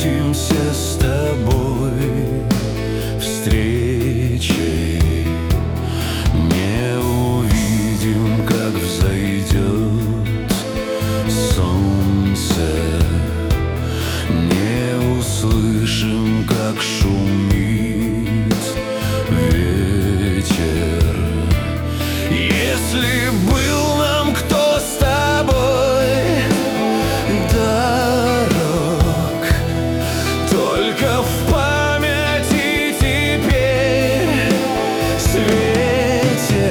встретимся с тобой встречей, не увидим, как взойдет солнце, не услышим, как шумит ветер. Если был нам кто с тобой дорог, только в памяти теперь светил.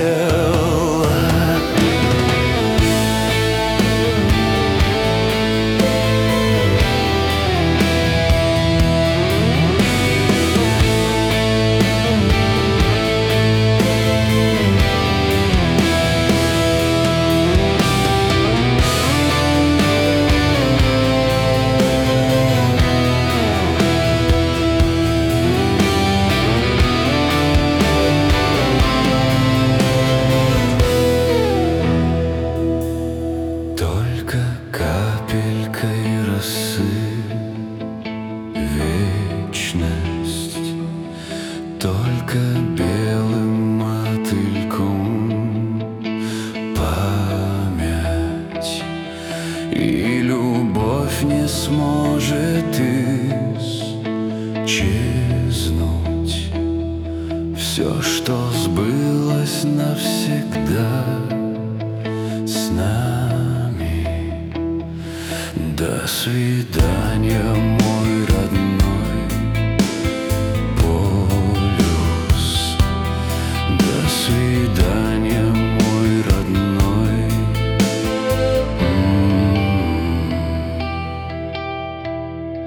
Только капелькой росы вечность, только белым мотыльком память, и любовь не сможет исчезнуть. Все, что сбылось навсегда с нами. До свидания, мой